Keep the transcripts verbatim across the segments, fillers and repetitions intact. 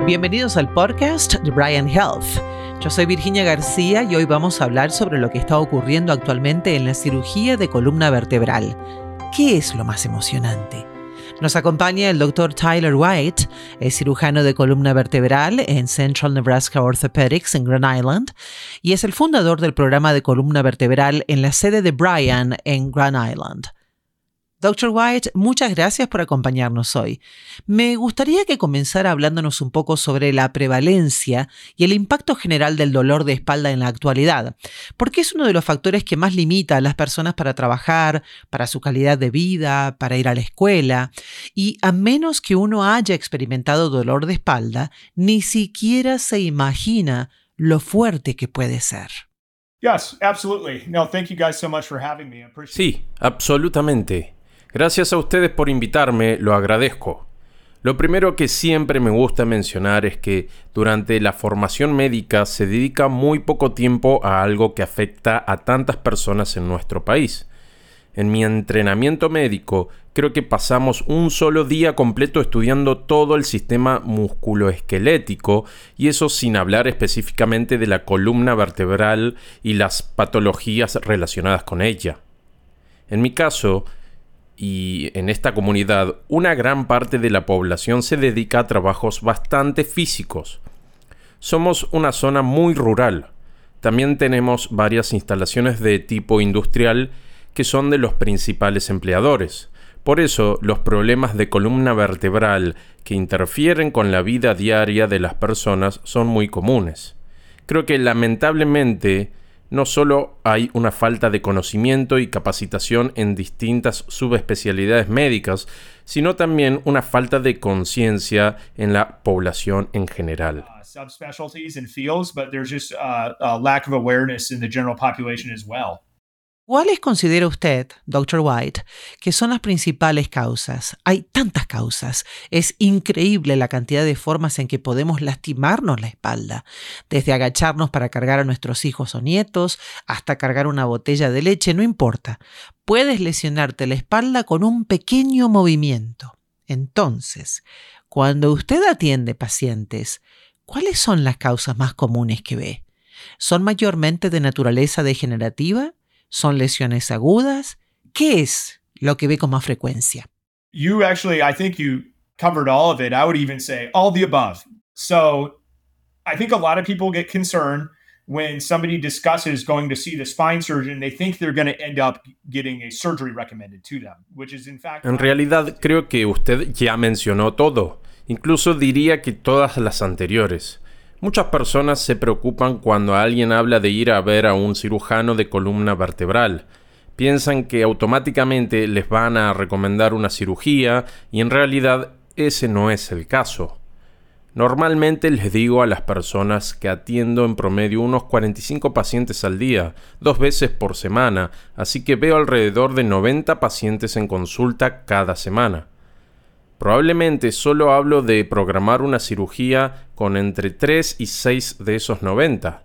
Bienvenidos al podcast de Bryan Health. Yo soy Virginia García y hoy vamos a hablar sobre lo que está ocurriendo actualmente en la cirugía de columna vertebral. ¿Qué es lo más emocionante? Nos acompaña el doctor Tyler White, es cirujano de columna vertebral en Central Nebraska Orthopedics en Grand Island y es el fundador del programa de columna vertebral en la sede de Bryan en Grand Island. doctor White, muchas gracias por acompañarnos hoy. Me gustaría que comenzara hablándonos un poco sobre la prevalencia y el impacto general del dolor de espalda en la actualidad, porque es uno de los factores que más limita a las personas para trabajar, para su calidad de vida, para ir a la escuela, y a menos que uno haya experimentado dolor de espalda, ni siquiera se imagina lo fuerte que puede ser. Yes, absolutely. No, thank you guys so much for having me. I appreciate Sí, absolutamente. Gracias a ustedes por invitarme, lo agradezco. Lo primero que siempre me gusta mencionar es que durante la formación médica se dedica muy poco tiempo a algo que afecta a tantas personas en nuestro país. En mi entrenamiento médico, creo que pasamos un solo día completo estudiando todo el sistema musculoesquelético, y eso sin hablar específicamente de la columna vertebral y las patologías relacionadas con ella. En mi caso, y en esta comunidad, una gran parte de la población se dedica a trabajos bastante físicos. Somos una zona muy rural. También tenemos varias instalaciones de tipo industrial que son de los principales empleadores. Por eso, los problemas de columna vertebral que interfieren con la vida diaria de las personas son muy comunes. Creo que lamentablemente no solo hay una falta de conocimiento y capacitación en distintas subespecialidades médicas, sino también una falta de conciencia en la población en general. uh, subspecialties and fields, but there's just uh, a lack of awareness in the general population as well. ¿Cuáles considera usted, doctor White, que son las principales causas? Hay tantas causas. Es increíble la cantidad de formas en que podemos lastimarnos la espalda, desde agacharnos para cargar a nuestros hijos o nietos, hasta cargar una botella de leche, no importa. Puedes lesionarte la espalda con un pequeño movimiento. Entonces, cuando usted atiende pacientes, ¿cuáles son las causas más comunes que ve? ¿Son mayormente de naturaleza degenerativa? ¿Son lesiones agudas? ¿Qué es lo que ve con más frecuencia? You actually, I think you covered all of it. I would even say all the above. So I think a lot of people get concerned when somebody discusses going to see the spine surgeon. They think they're going to end up getting a surgery recommended to them, which is in fact... En realidad, creo que usted ya mencionó todo. Incluso diría que todas las anteriores. Muchas personas se preocupan cuando alguien habla de ir a ver a un cirujano de columna vertebral. Piensan que automáticamente les van a recomendar una cirugía y en realidad ese no es el caso. Normalmente les digo a las personas que atiendo en promedio unos cuarenta y cinco pacientes al día, dos veces por semana, así que veo alrededor de noventa pacientes en consulta cada semana. Probablemente solo hablo de programar una cirugía con entre tres y seis de esos noventa.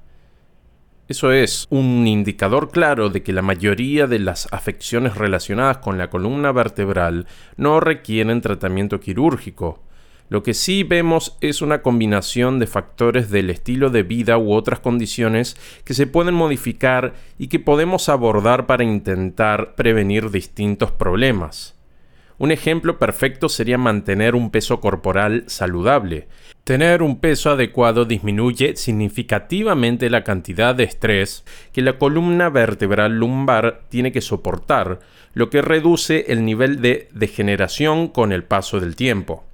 Eso es un indicador claro de que la mayoría de las afecciones relacionadas con la columna vertebral no requieren tratamiento quirúrgico. Lo que sí vemos es una combinación de factores del estilo de vida u otras condiciones que se pueden modificar y que podemos abordar para intentar prevenir distintos problemas. Un ejemplo perfecto sería mantener un peso corporal saludable. Tener un peso adecuado disminuye significativamente la cantidad de estrés que la columna vertebral lumbar tiene que soportar, lo que reduce el nivel de degeneración con el paso del tiempo.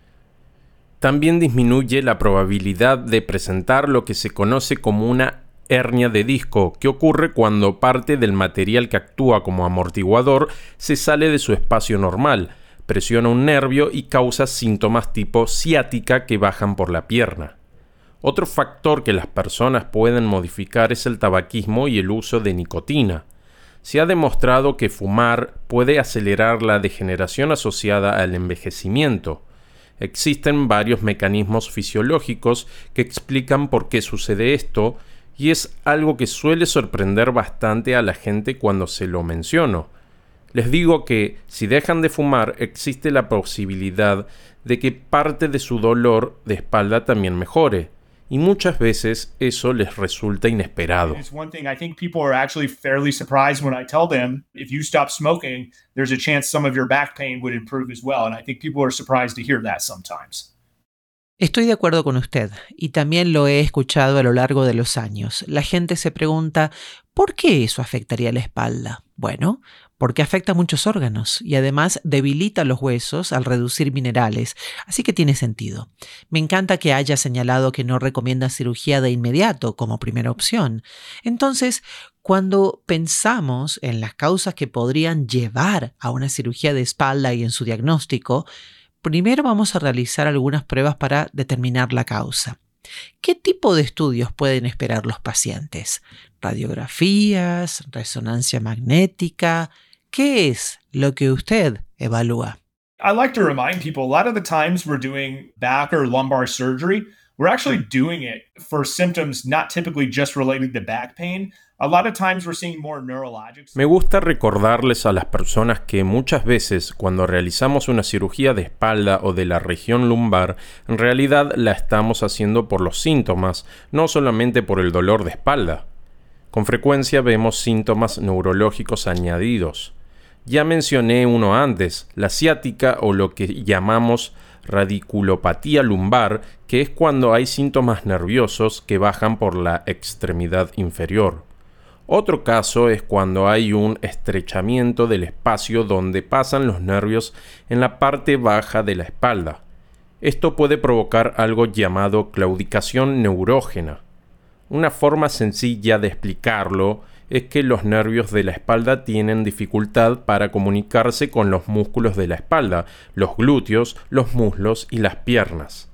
También disminuye la probabilidad de presentar lo que se conoce como una hernia de disco, que ocurre cuando parte del material que actúa como amortiguador se sale de su espacio normal, presiona un nervio y causa síntomas tipo ciática que bajan por la pierna. Otro factor que las personas pueden modificar es el tabaquismo y el uso de nicotina. Se ha demostrado que fumar puede acelerar la degeneración asociada al envejecimiento. Existen varios mecanismos fisiológicos que explican por qué sucede esto, y es algo que suele sorprender bastante a la gente cuando se lo menciono. Les digo que si dejan de fumar existe la posibilidad de que parte de su dolor de espalda también mejore. Y muchas veces eso les resulta inesperado. It's one thing I think people are actually fairly surprised when I tell them if you stop smoking, there's a chance some of your back pain would improve as well. And I think people are surprised to hear that sometimes. Estoy de acuerdo con usted y también lo he escuchado a lo largo de los años. La gente se pregunta, ¿por qué eso afectaría la espalda? Bueno, porque afecta a muchos órganos y además debilita los huesos al reducir minerales, así que tiene sentido. Me encanta que haya señalado que no recomienda cirugía de inmediato como primera opción. Entonces, cuando pensamos en las causas que podrían llevar a una cirugía de espalda y en su diagnóstico, primero vamos a realizar algunas pruebas para determinar la causa. ¿Qué tipo de estudios pueden esperar los pacientes? ¿Radiografías? ¿Resonancia magnética? ¿Qué es lo que usted evalúa? I like to remind people a lot of the times we're doing back or lumbar surgery, we're actually doing it for symptoms not typically just related to back pain. A lot of times we're seeing more neurologic. Me gusta recordarles a las personas que muchas veces cuando realizamos una cirugía de espalda o de la región lumbar, en realidad la estamos haciendo por los síntomas, no solamente por el dolor de espalda. Con frecuencia vemos síntomas neurológicos añadidos. Ya mencioné uno antes, la ciática o lo que llamamos radiculopatía lumbar, que es cuando hay síntomas nerviosos que bajan por la extremidad inferior. Otro caso es cuando hay un estrechamiento del espacio donde pasan los nervios en la parte baja de la espalda. Esto puede provocar algo llamado claudicación neurógena. Una forma sencilla de explicarlo es que los nervios de la espalda tienen dificultad para comunicarse con los músculos de la espalda, los glúteos, los muslos y las piernas.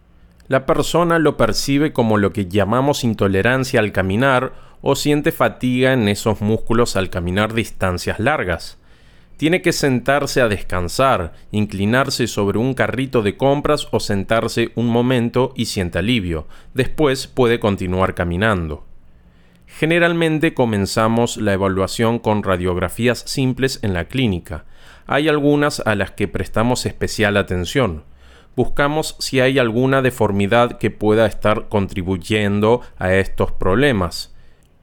La persona lo percibe como lo que llamamos intolerancia al caminar o siente fatiga en esos músculos al caminar distancias largas. Tiene que sentarse a descansar, inclinarse sobre un carrito de compras o sentarse un momento y siente alivio. Después puede continuar caminando. Generalmente comenzamos la evaluación con radiografías simples en la clínica. Hay algunas a las que prestamos especial atención. Buscamos si hay alguna deformidad que pueda estar contribuyendo a estos problemas.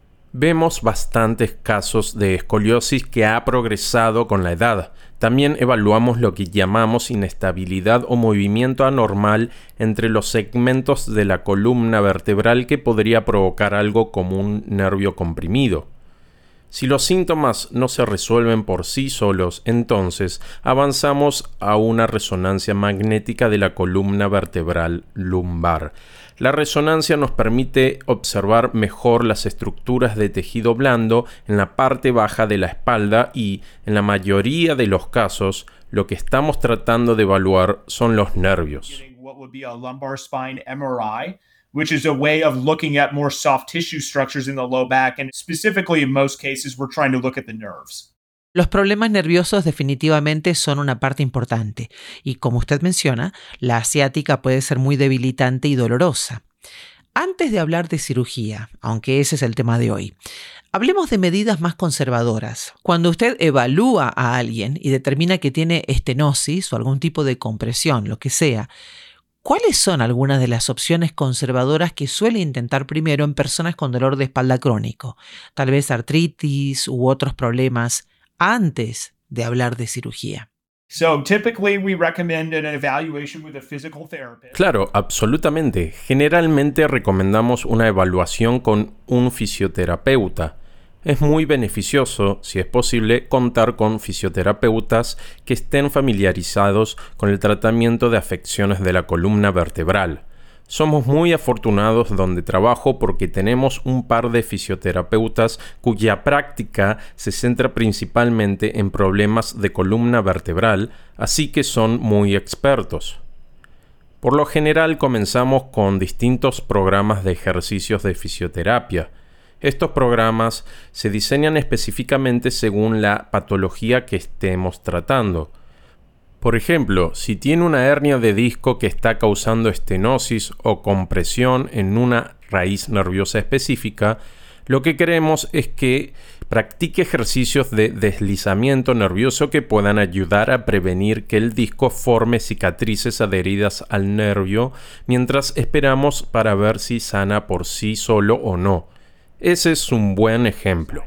Vemos bastantes casos de escoliosis que ha progresado con la edad. También evaluamos lo que llamamos inestabilidad o movimiento anormal entre los segmentos de la columna vertebral que podría provocar algo como un nervio comprimido. Si los síntomas no se resuelven por sí solos, entonces avanzamos a una resonancia magnética de la columna vertebral lumbar. La resonancia nos permite observar mejor las estructuras de tejido blando en la parte baja de la espalda y, en la mayoría de los casos, lo que estamos tratando de evaluar son los nervios. Which is a way of looking at more soft tissue structures in the low back, and specifically in most cases we're trying to look at the nerves. Los problemas nerviosos definitivamente son una parte importante y, como usted menciona, la ciática puede ser muy debilitante y dolorosa. Antes de hablar de cirugía, aunque ese es el tema de hoy, hablemos de medidas más conservadoras. Cuando usted evalúa a alguien y determina que tiene estenosis o algún tipo de compresión, lo que sea, ¿cuáles son algunas de las opciones conservadoras que suele intentar primero en personas con dolor de espalda crónico? Tal vez artritis u otros problemas antes de hablar de cirugía. So typically we recommend an evaluation with a physical therapist. Claro, absolutamente. Generalmente recomendamos una evaluación con un fisioterapeuta. Es muy beneficioso, si es posible, contar con fisioterapeutas que estén familiarizados con el tratamiento de afecciones de la columna vertebral. Somos muy afortunados donde trabajo porque tenemos un par de fisioterapeutas cuya práctica se centra principalmente en problemas de columna vertebral, así que son muy expertos. Por lo general comenzamos con distintos programas de ejercicios de fisioterapia. Estos programas se diseñan específicamente según la patología que estemos tratando. Por ejemplo, si tiene una hernia de disco que está causando estenosis o compresión en una raíz nerviosa específica, Lo que queremos es que practique ejercicios de deslizamiento nervioso que puedan ayudar a prevenir que el disco forme cicatrices adheridas al nervio mientras esperamos para ver si sana por sí solo o no. Ese es un buen ejemplo.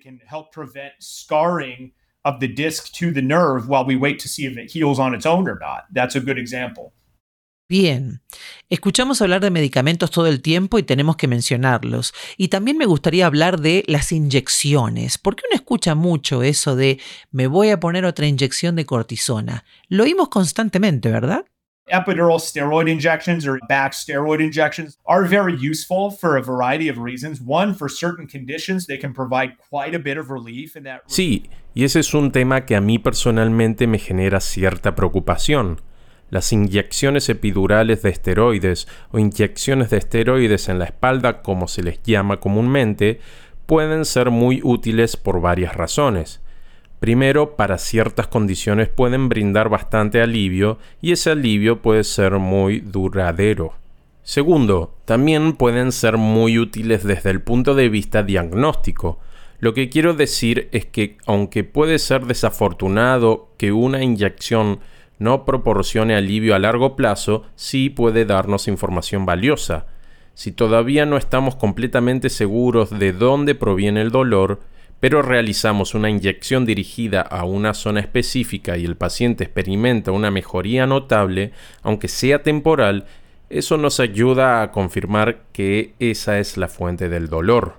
Of the disc to the nerve while we wait to see if it heals on its own or not. That's a good example. Bien, escuchamos hablar de medicamentos todo el tiempo y tenemos que mencionarlos. Y también me gustaría hablar de las inyecciones, porque uno escucha mucho eso de me voy a poner otra inyección de cortisona. Lo oímos constantemente, ¿verdad? Epidural steroid injections or back steroid injections are very useful for a variety of reasons. One, for certain conditions, they can provide quite a bit of relief in that. Sí, y ese es un tema que a mí personalmente me genera cierta preocupación. Las inyecciones epidurales de esteroides o inyecciones de esteroides en la espalda, como se les llama comúnmente, pueden ser muy útiles por varias razones. Primero, para ciertas condiciones pueden brindar bastante alivio y ese alivio puede ser muy duradero. Segundo, también pueden ser muy útiles desde el punto de vista diagnóstico. Lo que quiero decir es que, aunque puede ser desafortunado que una inyección no proporcione alivio a largo plazo, sí puede darnos información valiosa. Si todavía no estamos completamente seguros de dónde proviene el dolor, pero realizamos una inyección dirigida a una zona específica y el paciente experimenta una mejoría notable, aunque sea temporal, eso nos ayuda a confirmar que esa es la fuente del dolor.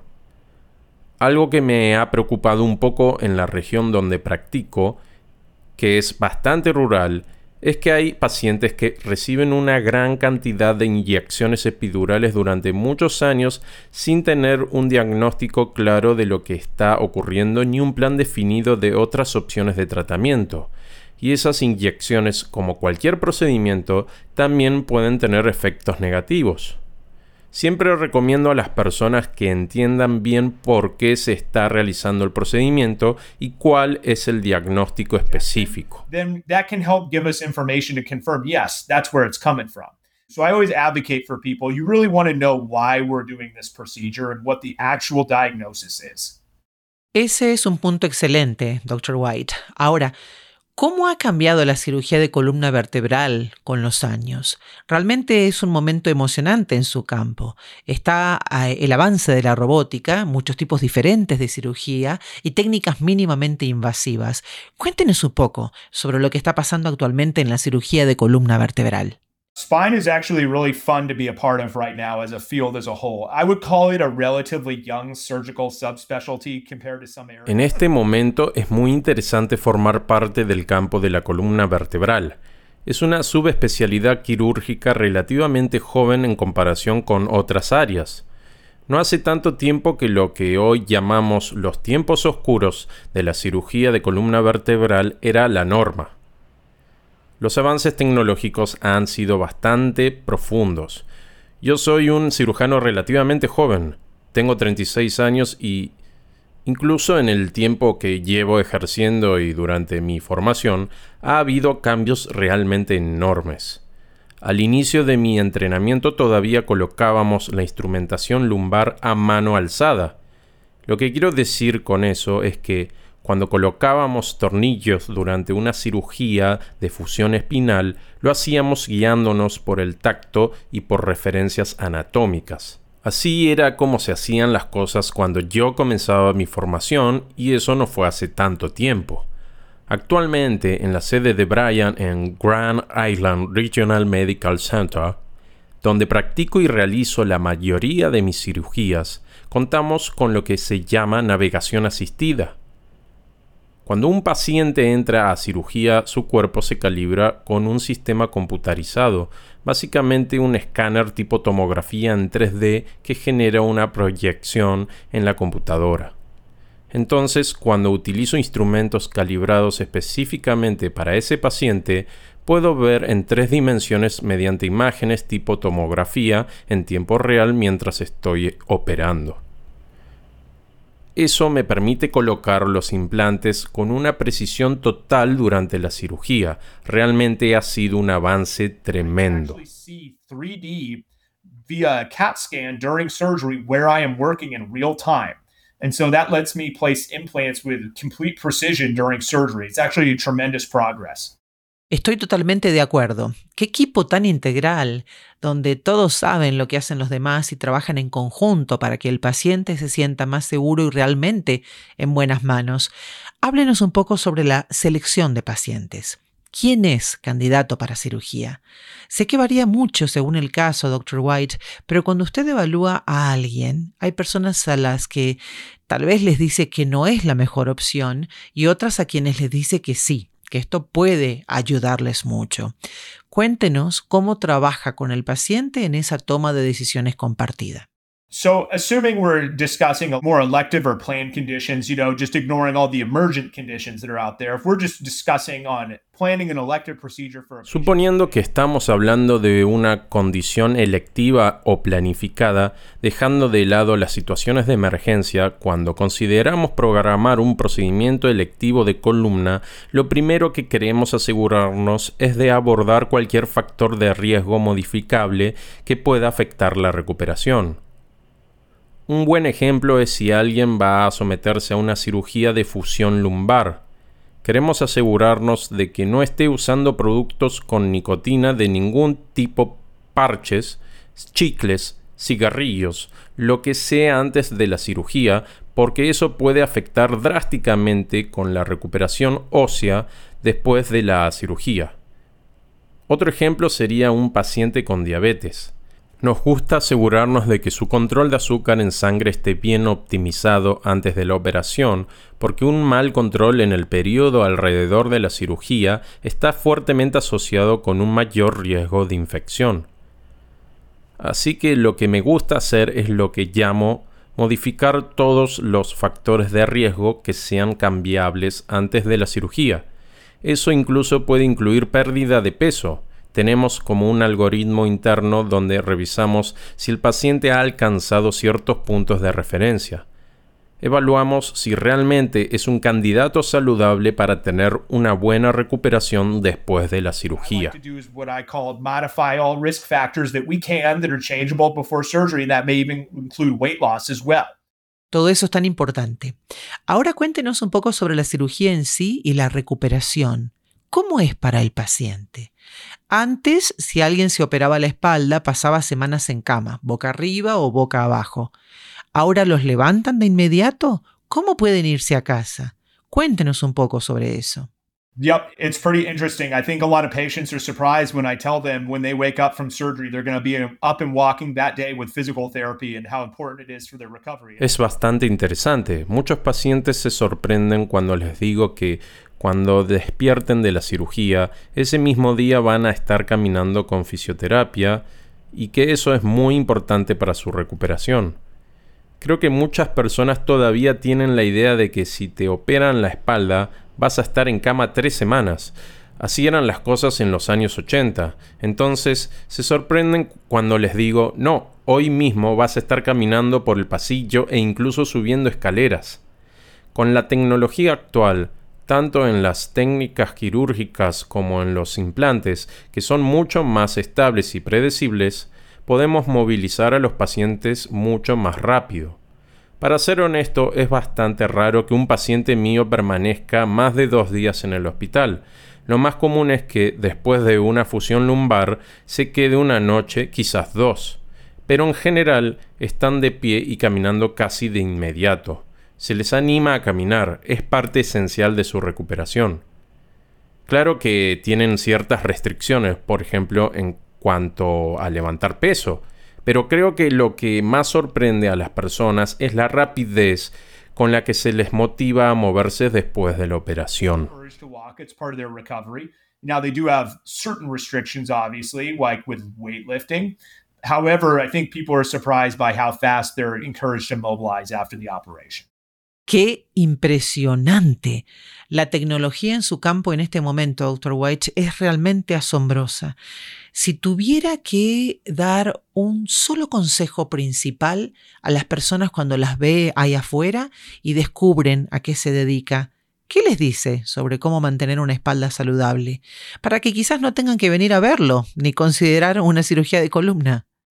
Algo que me ha preocupado un poco en la región donde practico, que es bastante rural, es que hay pacientes que reciben una gran cantidad de inyecciones epidurales durante muchos años sin tener un diagnóstico claro de lo que está ocurriendo ni un plan definido de otras opciones de tratamiento. Y esas inyecciones, como cualquier procedimiento, también pueden tener efectos negativos. Siempre recomiendo a las personas que entiendan bien por qué se está realizando el procedimiento y cuál es el diagnóstico específico. Then that can help give us information to confirm, yes, that's where it's coming from. So I always advocate for people, you really want to know why we're doing this procedure and what the actual diagnosis is. Ese es un punto excelente, doctor White. Ahora, ¿cómo ha cambiado la cirugía de columna vertebral con los años? Realmente es un momento emocionante en su campo. Está eh, el avance de la robótica, muchos tipos diferentes de cirugía y técnicas mínimamente invasivas. Cuéntenos un poco sobre lo que está pasando actualmente en la cirugía de columna vertebral. Spine is actually really fun to be a part of right now as a field as a whole. I would call it a relatively young surgical subspecialty compared to some areas. En este momento es muy interesante formar parte del campo de la columna vertebral. Es una subespecialidad quirúrgica relativamente joven en comparación con otras áreas. No hace tanto tiempo que lo que hoy llamamos los tiempos oscuros de la cirugía de columna vertebral era la norma. Los avances tecnológicos han sido bastante profundos. Yo soy un cirujano relativamente joven, tengo treinta y seis años y incluso en el tiempo que llevo ejerciendo y durante mi formación ha habido cambios realmente enormes. Al inicio de mi entrenamiento todavía colocábamos la instrumentación lumbar a mano alzada. Lo que quiero decir con eso es que cuando colocábamos tornillos durante una cirugía de fusión espinal, lo hacíamos guiándonos por el tacto y por referencias anatómicas. Así era como se hacían las cosas cuando yo comenzaba mi formación y eso no fue hace tanto tiempo. Actualmente, en la sede de Bryan en Grand Island Regional Medical Center, donde practico y realizo la mayoría de mis cirugías, contamos con lo que se llama navegación asistida. Cuando un paciente entra a cirugía, su cuerpo se calibra con un sistema computarizado, básicamente un escáner tipo tomografía en tres D que genera una proyección en la computadora. Entonces, cuando utilizo instrumentos calibrados específicamente para ese paciente, puedo ver en tres dimensiones mediante imágenes tipo tomografía en tiempo real mientras estoy operando. Eso me permite colocar los implantes con una precisión total durante la cirugía. Realmente ha sido un avance tremendo. via a CAT scan during surgery where I am working in real time. And so that lets me place implants with complete precision during surgery. It's actually a tremendous progress. Estoy totalmente de acuerdo. Qué equipo tan integral, donde todos saben lo que hacen los demás y trabajan en conjunto para que el paciente se sienta más seguro y realmente en buenas manos. Háblenos un poco sobre la selección de pacientes. ¿Quién es candidato para cirugía? Sé que varía mucho según el caso, doctor White, pero cuando usted evalúa a alguien, hay personas a las que tal vez les dice que no es la mejor opción y otras a quienes les dice que sí, que esto puede ayudarles mucho. Cuéntenos cómo trabaja con el paciente en esa toma de decisiones compartida. So assuming we're discussing more elective or planned conditions, you know, just ignoring all the emergent conditions that are out there, if we're just discussing on planning an elective procedure for a patient, Suponiendo que estamos hablando de una condición electiva o planificada, dejando de lado las situaciones de emergencia, cuando consideramos programar un procedimiento electivo de columna, lo primero que queremos asegurarnos es de abordar cualquier factor de riesgo modificable que pueda afectar la recuperación. Un buen ejemplo es si alguien va a someterse a una cirugía de fusión lumbar. Queremos asegurarnos de que no esté usando productos con nicotina de ningún tipo, parches, chicles, cigarrillos, lo que sea antes de la cirugía, porque eso puede afectar drásticamente con la recuperación ósea después de la cirugía. Otro ejemplo sería un paciente con diabetes. Nos gusta asegurarnos de que su control de azúcar en sangre esté bien optimizado antes de la operación, porque un mal control en el periodo alrededor de la cirugía está fuertemente asociado con un mayor riesgo de infección. Así que lo que me gusta hacer es lo que llamo modificar todos los factores de riesgo que sean cambiables antes de la cirugía. Eso incluso puede incluir pérdida de peso. Tenemos como un algoritmo interno donde revisamos si el paciente ha alcanzado ciertos puntos de referencia. Evaluamos si realmente es un candidato saludable para tener una buena recuperación después de la cirugía. Todo eso es tan importante. Ahora cuéntenos un poco sobre la cirugía en sí y la recuperación. ¿Cómo es para el paciente? Antes, si alguien se operaba la espalda, pasaba semanas en cama, boca arriba o boca abajo. ¿Ahora los levantan de inmediato? ¿Cómo pueden irse a casa? Cuéntenos un poco sobre eso. Yep, it's pretty interesting. I think a lot of patients are surprised when I tell them when they wake up from surgery, they're going to be up and walking that day with physical therapy and how important it is for their recovery. Es bastante interesante. Muchos pacientes se sorprenden cuando les digo que cuando despierten de la cirugía, ese mismo día van a estar caminando con fisioterapia y que eso es muy importante para su recuperación. Creo que muchas personas todavía tienen la idea de que si te operan la espalda, vas a estar en cama tres semanas. Así eran las cosas en los años ochenta. Entonces se sorprenden cuando les digo, no, hoy mismo vas a estar caminando por el pasillo e incluso subiendo escaleras. Con la tecnología actual, tanto en las técnicas quirúrgicas como en los implantes, que son mucho más estables y predecibles, podemos movilizar a los pacientes mucho más rápido. Para ser honesto, es bastante raro que un paciente mío permanezca más de dos días en el hospital. Lo más común es que después de una fusión lumbar se quede una noche, quizás dos. Pero en general están de pie y caminando casi de inmediato. Se les anima a caminar, es parte esencial de su recuperación. Claro que tienen ciertas restricciones, por ejemplo, en cuanto a levantar peso, pero creo que lo que más sorprende a las personas es la rapidez con la que se les motiva a moverse después de la operación. Now they do have certain restrictions, obviously, like with weightlifting. However, I think people are surprised by how fast they're encouraged to mobilize after the operation. ¡Qué impresionante! La tecnología en su campo en este momento, doctor White, es realmente asombrosa. Si tuviera que dar un solo consejo principal a las personas cuando las ve ahí afuera y descubren a qué se dedica, ¿qué les dice sobre cómo mantener una espalda saludable? Para que quizás no tengan que venir a verlo ni considerar una cirugía de columna.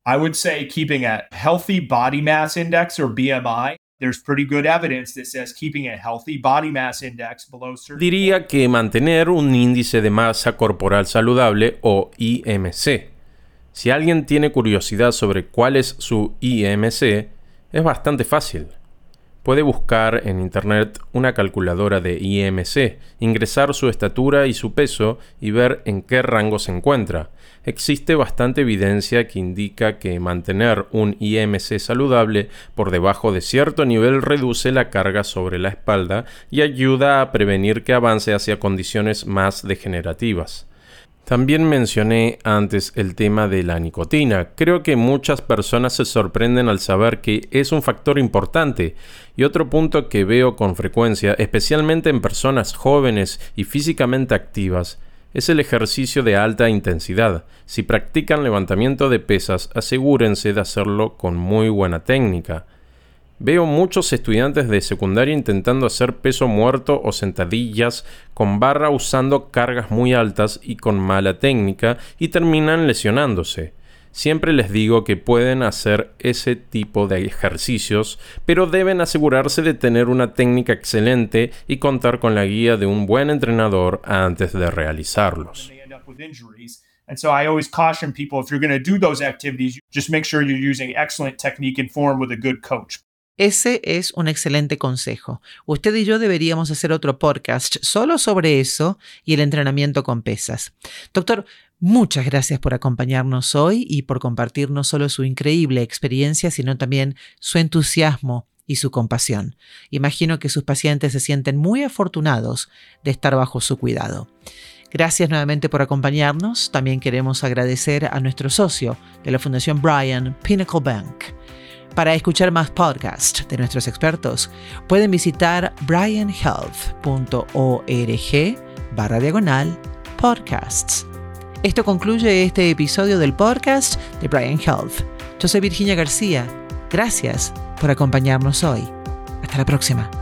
I would say keeping a healthy body mass index or B M I. There's pretty good evidence that says keeping a healthy body mass index below certain... Diría que mantener un índice de masa corporal saludable o I M C. Si alguien tiene curiosidad sobre cuál es su I M C, es bastante fácil. Puede buscar en internet una calculadora de I M C, ingresar su estatura y su peso y ver en qué rango se encuentra. Existe bastante evidencia que indica que mantener un I M C saludable por debajo de cierto nivel reduce la carga sobre la espalda y ayuda a prevenir que avance hacia condiciones más degenerativas. También mencioné antes el tema de la nicotina. Creo que muchas personas se sorprenden al saber que es un factor importante. Y otro punto que veo con frecuencia, especialmente en personas jóvenes y físicamente activas, es el ejercicio de alta intensidad. Si practican levantamiento de pesas, asegúrense de hacerlo con muy buena técnica. Veo muchos estudiantes de secundaria intentando hacer peso muerto o sentadillas con barra usando cargas muy altas y con mala técnica y terminan lesionándose. Siempre les digo que pueden hacer ese tipo de ejercicios, pero deben asegurarse de tener una técnica excelente y contar con la guía de un buen entrenador antes de realizarlos. And so I always caution people, if you're going to do those activities, just make sure you're using excellent technique and form with a good coach. Ese es un excelente consejo. Usted y yo deberíamos hacer otro podcast solo sobre eso y el entrenamiento con pesas. Doctor, muchas gracias por acompañarnos hoy y por compartir no solo su increíble experiencia, sino también su entusiasmo y su compasión. Imagino que sus pacientes se sienten muy afortunados de estar bajo su cuidado. Gracias nuevamente por acompañarnos. También queremos agradecer a nuestro socio de la Fundación Bryan, Pinnacle Bank. Para escuchar más podcasts de nuestros expertos, pueden visitar bryan health punto org barra diagonal podcasts. Esto concluye este episodio del podcast de Bryan Health. Yo soy Virginia García. Gracias por acompañarnos hoy. Hasta la próxima.